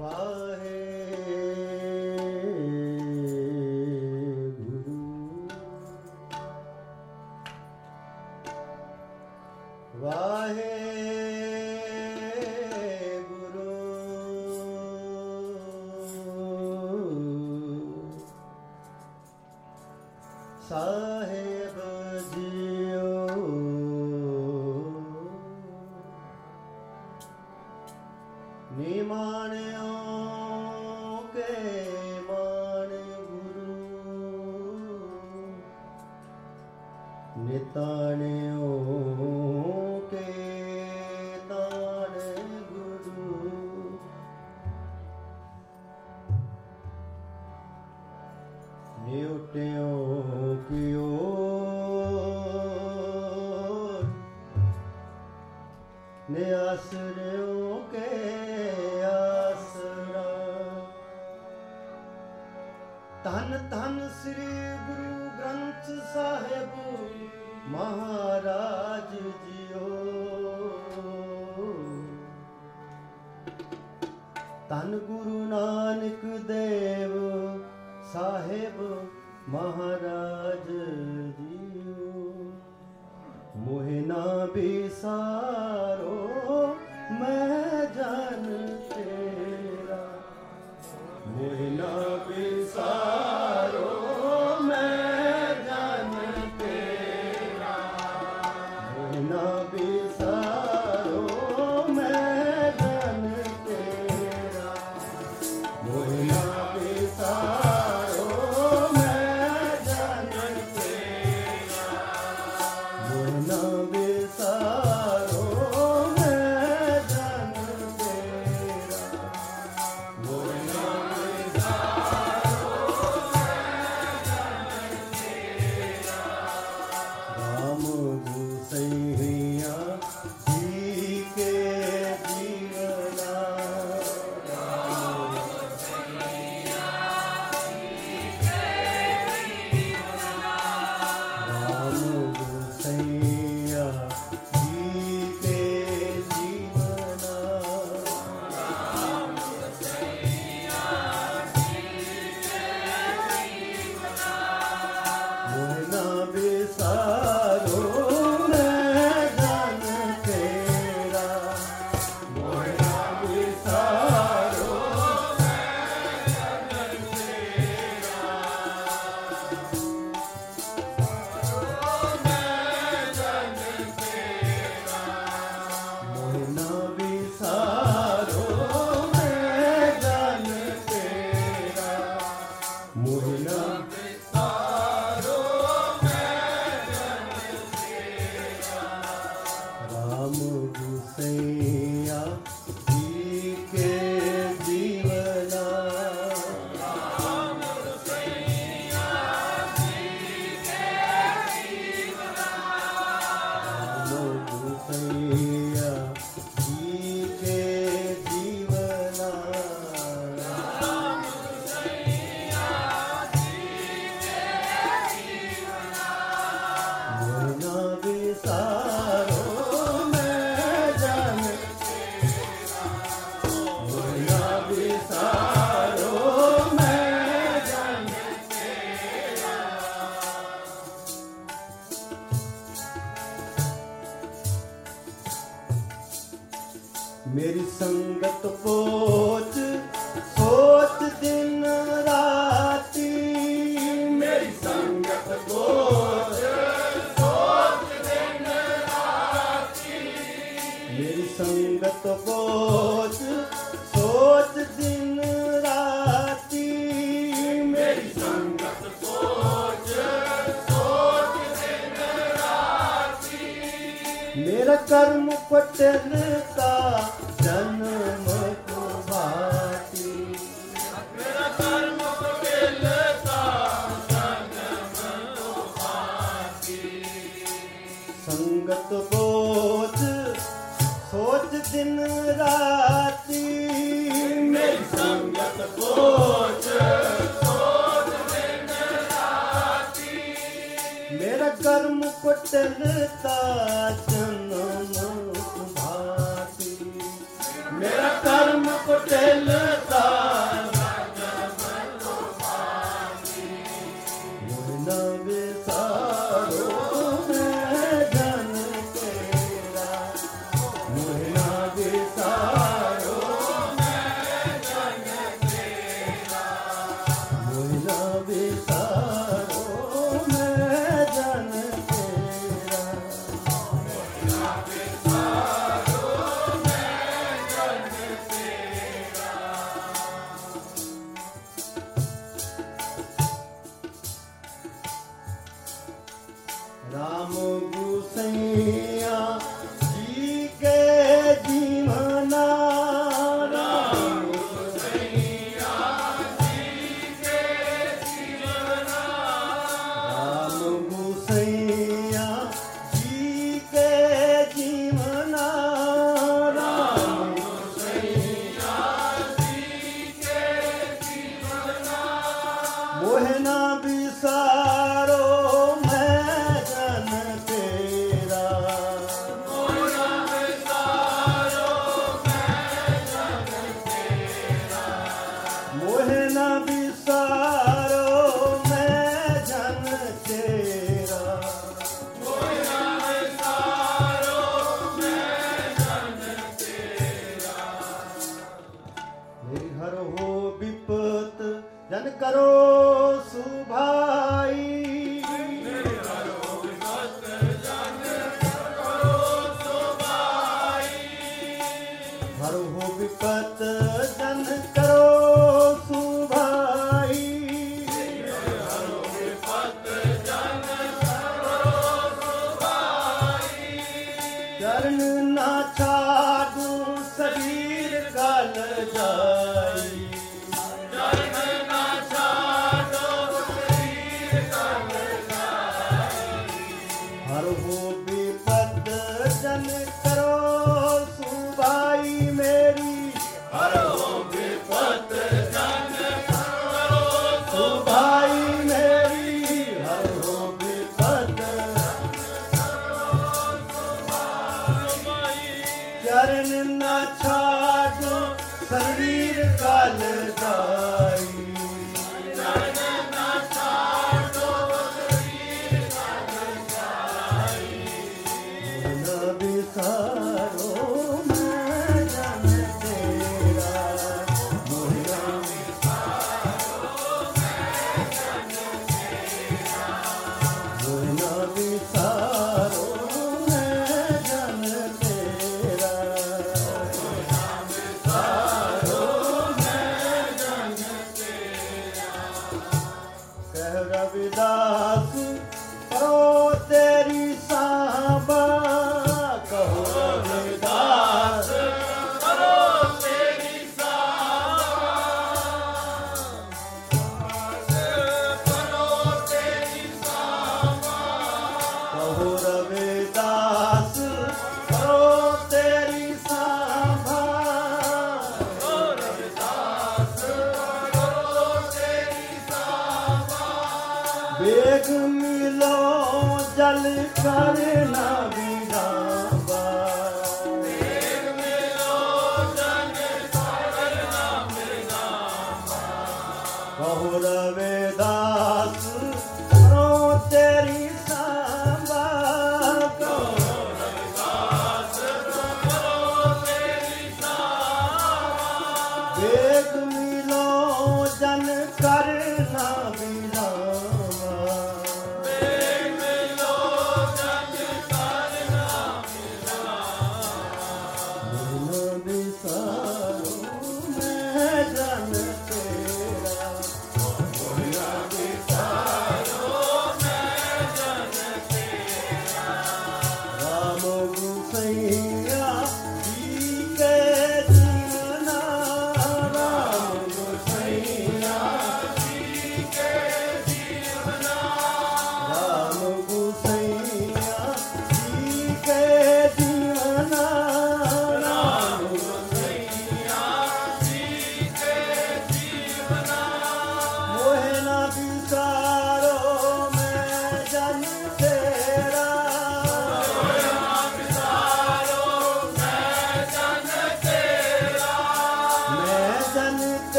साहेब जियो निमाण्यो के मान गुरु निताण्यो के ताण गुरु न्यूट्यो कियो ने आसरियों के आसरा धन धन श्री गुरु ग्रंथ साहिब महाराज जियो धन गुरु नानक देव साहेब महाराज जियो मोहे ना बिसारो मैं जान तेरा मोहे ना बिसारो मैं जान तेरा मोहे ना बिसारो मैं जान तेरा मोहे ना बिसारो मेरी संगत पोच सोच दिन राती मेरी संगत पोच सोच दिन राती मेरी संगत पोच सोच दिन राती मेरी संगत पोच सोच दिन राती मेरा कर्म पटलता जन्म को भाती मेरा कर्म पटलता जन्म को भाती संगत बोझ सोच दिन राती मेरी संगत बोझ सोच दिन राती मेरा कर्म पटलता जन्म को भाती मेरा कर्म कुटिलता न विसारो मैं जन तेरा मोह न विसारो मैं जन तेरा मोह न विसारो मैं जन तेरा मोह न विसारो मैं जन तेरा। राम गुसैया जी के जीवना राम गुसैया जी के जीवना राम गुसैया जी के जीवना राम गुसैया जी के जीवना मोह न विसारो मैं जन तेरा मोह न विसारो मैं जन तेरा मोह न विसारो मैं जन तेरा मोह न विसारो मैं जन तेरा। हे हर हो विपत जन करो सुभाई हर हो विपत जन करो सुभाई हर हो विपत जन करो सुभाई हर हो विपत जन करो सुभाई चरण ना छाडू शरीर गल जाई चरण ना छाडो शरीर गल जाई हर हो विपत जन करो सुभाई मेरी हर हो विपत जन करो सुभाई मेरी हर हो विपत चरण न छाडो शरीर गल जाई चरण न छाडो शरीर गल जाई मोह न विसारो मैं जन तेरा मोह न विसारो मैं जन तेरा मोह न विसारो मैं जन तेरा मोह न विसारो मैं जन तेरा। कह रविदास करो तेरी सांबा कहो रविदास करो तेरी सांबा करो तेरी सांबा कहो रविदास करो तेरी सांबा कहो रविदास करो तेरी सांबा बेग मिलो जल कर न विरामा बेग मिलो जल कर न विरामा कहो रविदास करो तेरी सांबा कहो रविदास करो तेरी सांबा बेग मिलो जन कर न विरामा बेग मिलो जन कर न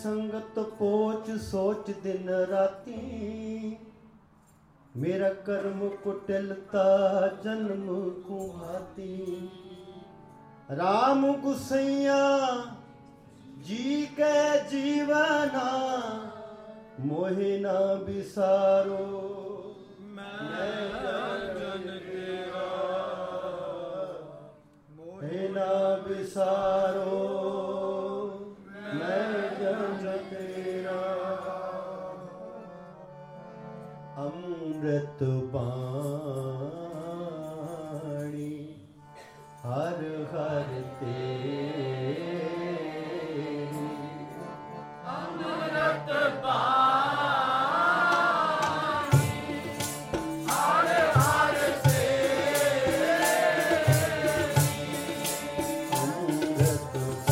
संगत पोच सोच दिन राती, मेरा कर्म कुटिलता जन्म कुहाती। राम गुसैया जी के जीवना मोहे ना बिसारो, मैं जन तेरा मोहे ना बिसारो, मैं जन तेरा। अमृत पाणी हर हर तेरी, अमृत पाणी हर हर तेरी, अमृत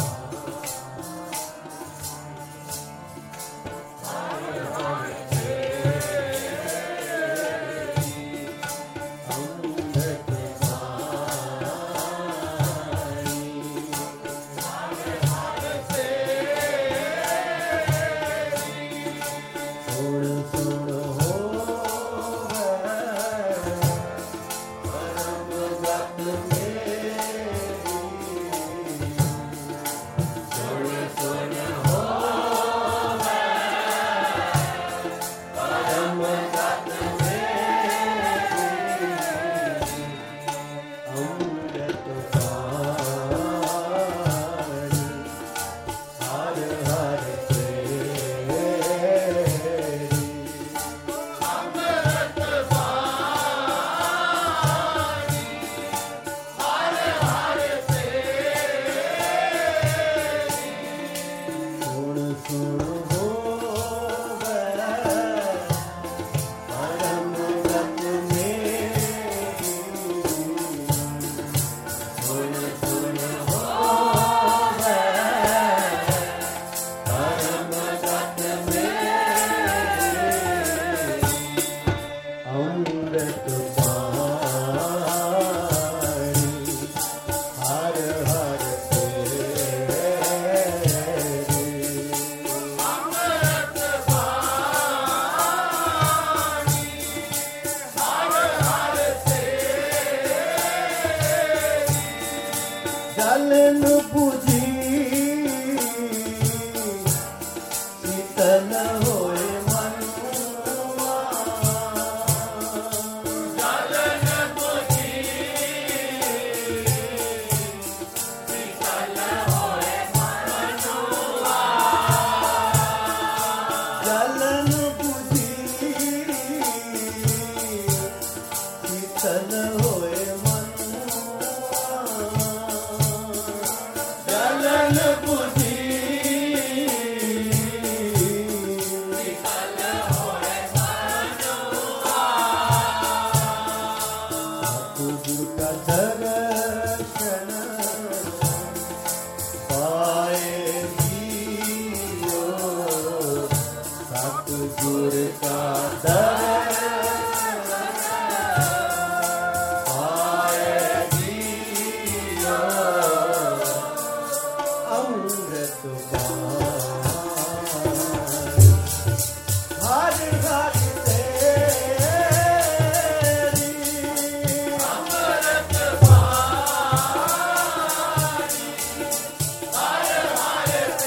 जलन बुझी शीतल होए मनुआ, जलन बुझी शीतल होए मनुआ, जलन बुझी शीतल होए जलन बुझी शीतल होए मनुआ। सतगुरु का दर्शन पाएगी यो, सतगुरु का दर्शन पाएगी यो, अमृत हर हर तेरी, अमृत पानी हर हर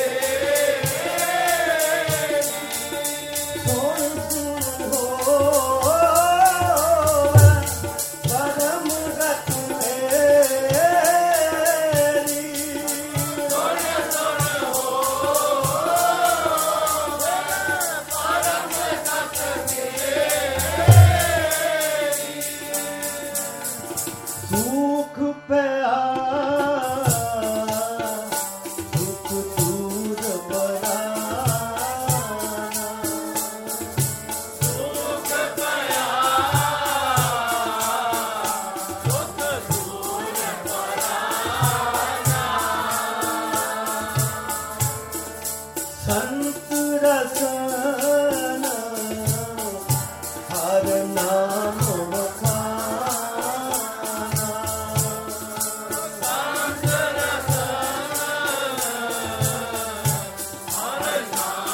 तेरी, सुन सुन हो परम गत मेरी, सुन सुन हो परम गत मेरी, सुख पया दुख दूर बराना, सुख पया दुख दूर बराना, संत रसन हर नाम बखाना, संत रसन हर नाम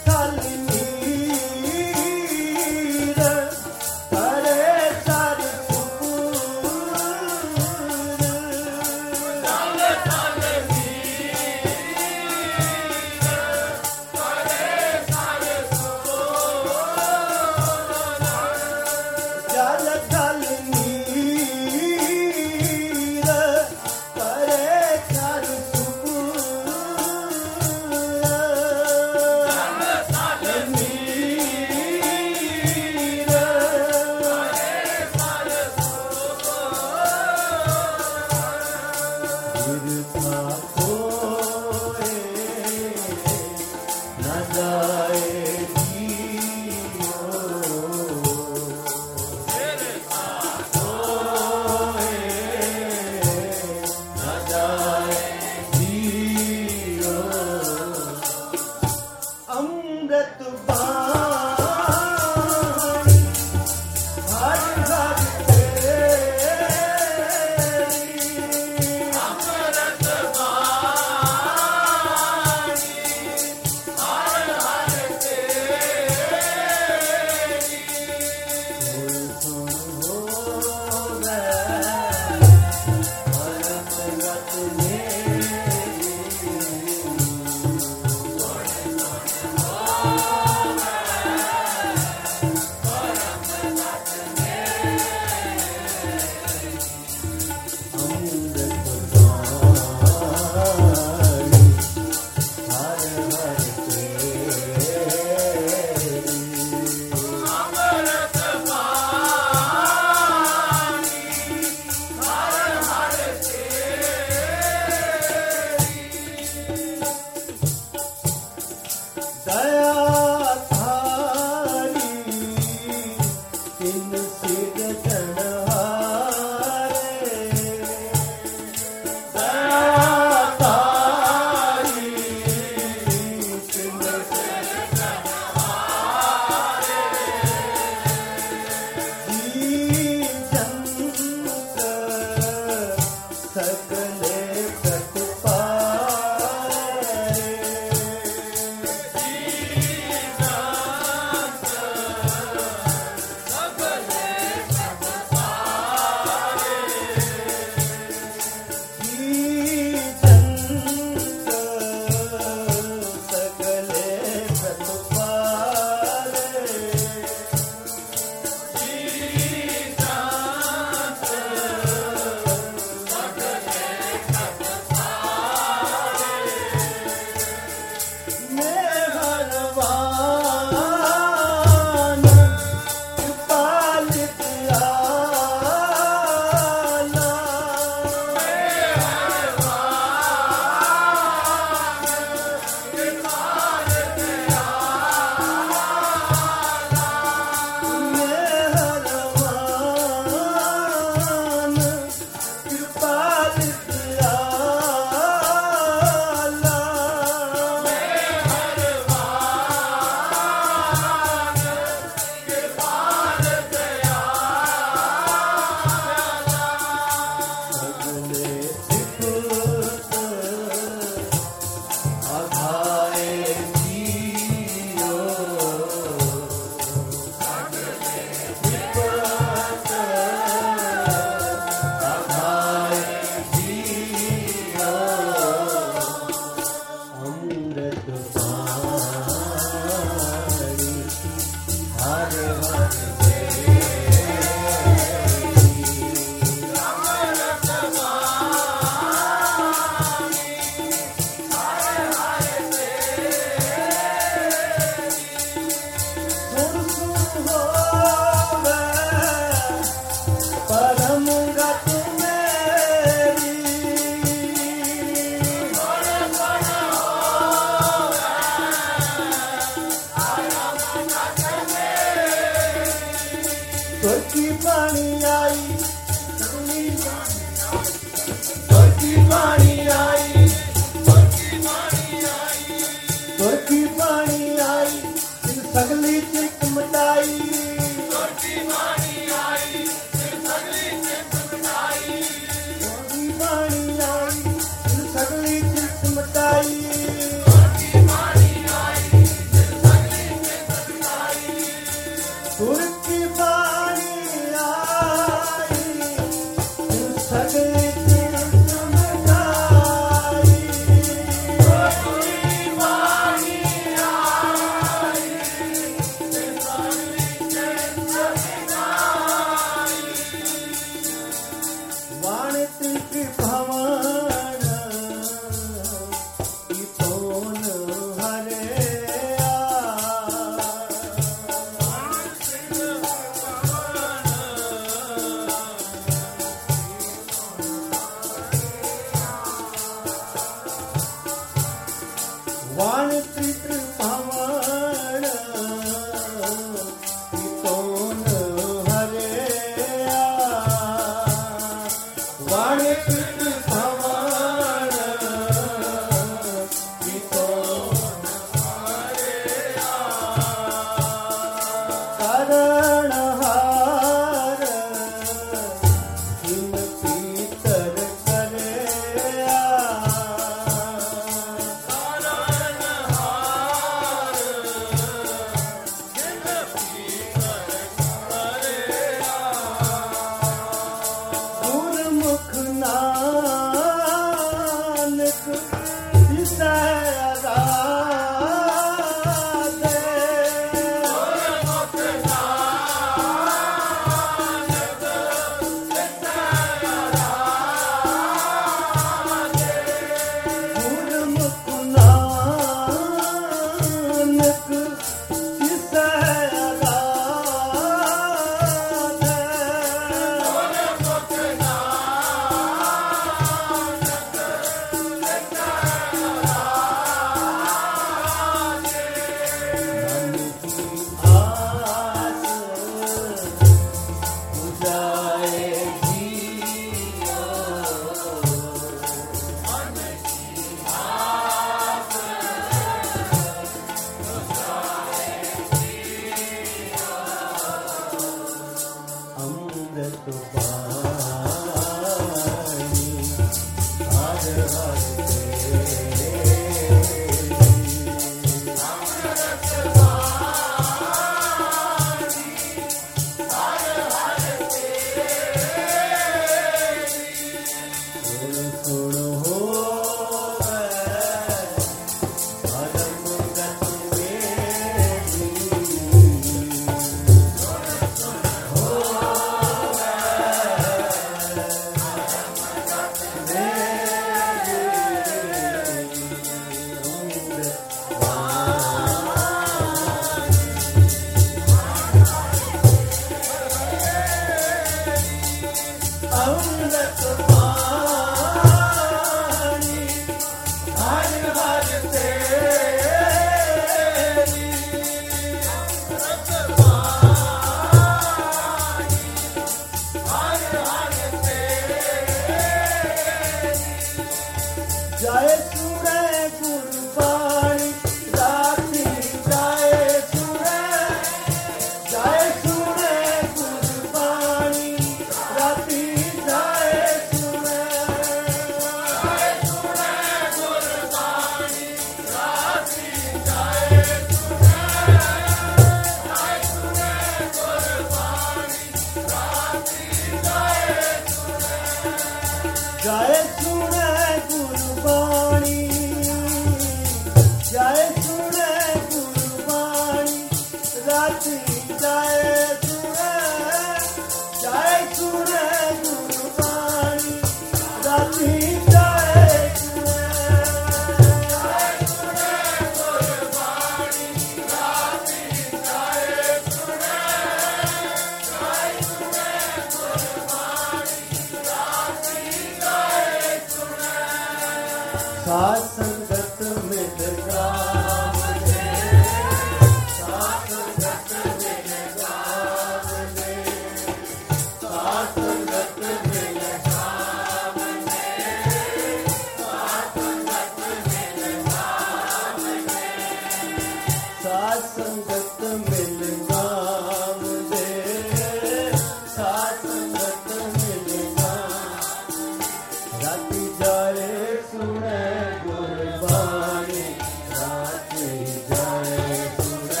साथ संगत मिल गाम दे, साथ संगत मिल गाम दे, साथ संगत मिल गाम दे, साथ संगत मिल गाम दे, साथ संगत मिल गाम दे, साथ संगत मिल गाम। राती जाए सुने गुरबाणी, राती जाए सुने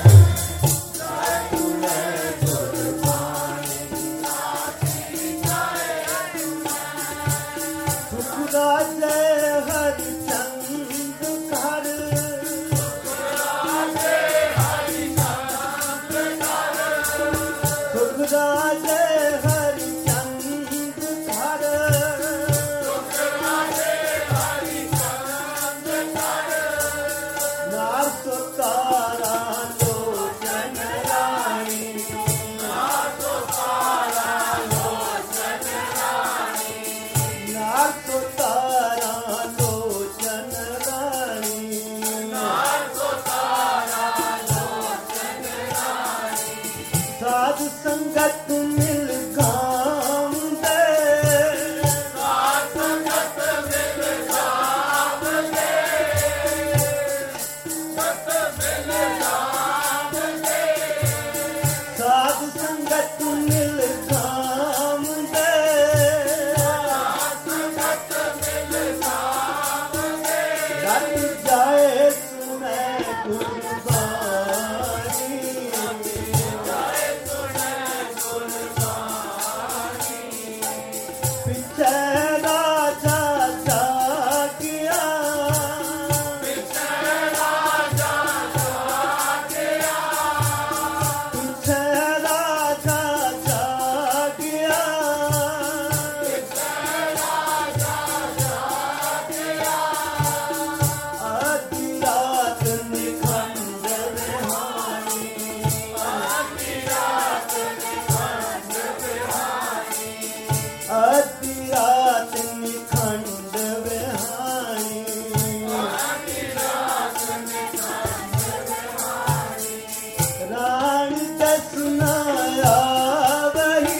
गुरबाणी, राती जाए सुखदा जय हरिचंद कर, सुखदा जय हरिचंद कर, नार सुतारा लोचन रानी, नार सुतारा लोचन रानी, नार सुतारा लोचन रानी, नार सुतारा लोचन रानी। साध संगत मिल गाम दे, साध संगत मिल गाम दे, साध संगत मिल गाम दे, साध संगत मिल गाम दे। रत जाए सुने गुरबाणी, जाए सुने गुरबाणी। पिछे राजा जागिया, पिछे राजा जागिया, पिछे राजा जागिया, पिछे राजा जागिया। आधी रात निखंड रिहानी, आधी रात निखंड रिहानी, आधी रात निखंड विहानी, आधी रात निखंड विहानी। रानी दसना आवही,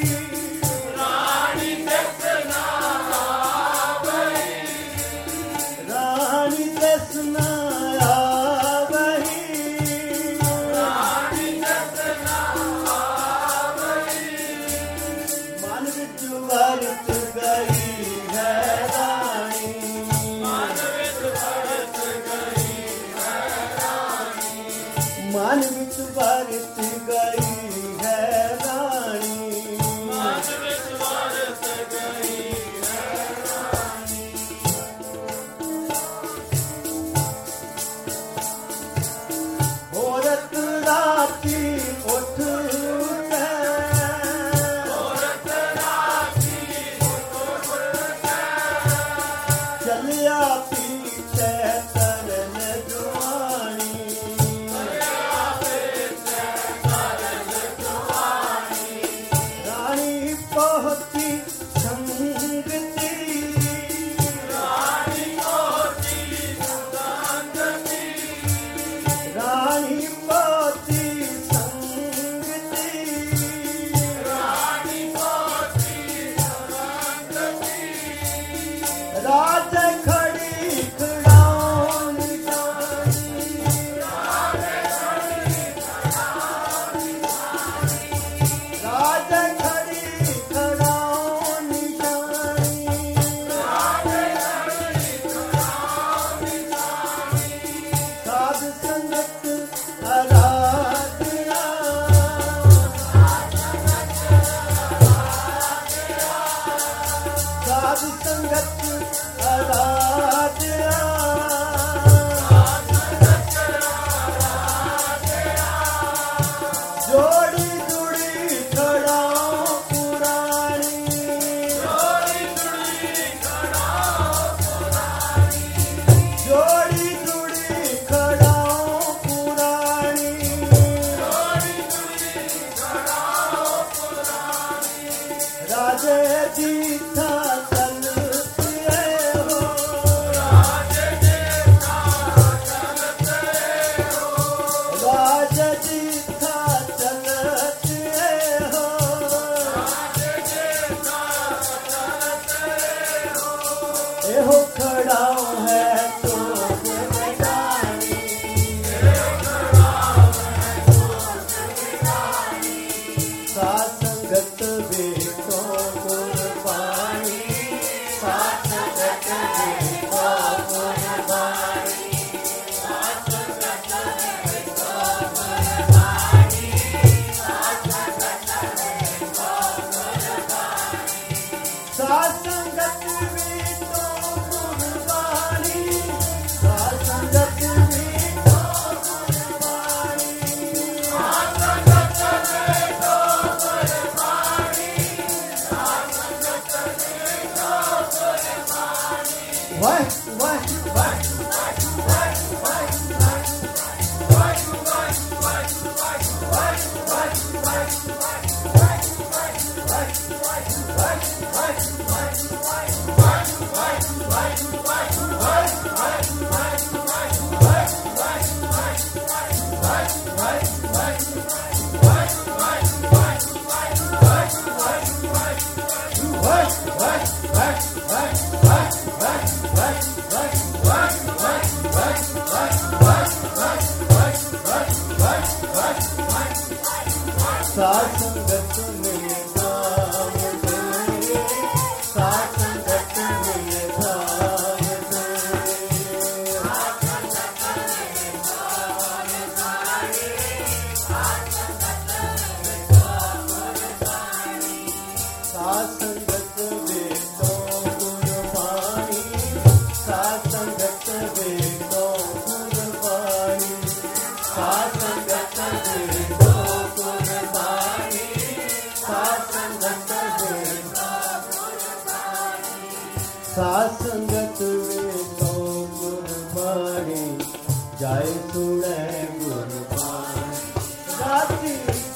रानी दसना आवही, रानी दसना आवही, रानी दसना आवही। मन विच वरत गई है रानी, मन विच वरत गई है रानी, मन विच वरत गई है रानी, मन विच वरत गई है रानी। औरत राती उठ के, औरत राती उठ के, चलिया पीछे तरन जुआनी, चलिया पीछे तरन जुआनी। रानी पहुंची संगती, रानी पहुंची संगती, रानी पहुंची संगती। साथ संगत में धाम दे, साथ संगत में धाम दे, साथ संगत में तो कुर्बानी, साथ संगत में तो कुर्बानी, साथ संगत में तो कुर्बानी, साथ संगत में, साथ संगत में तो कुर्बानी, जाए सुने गुरबानी राती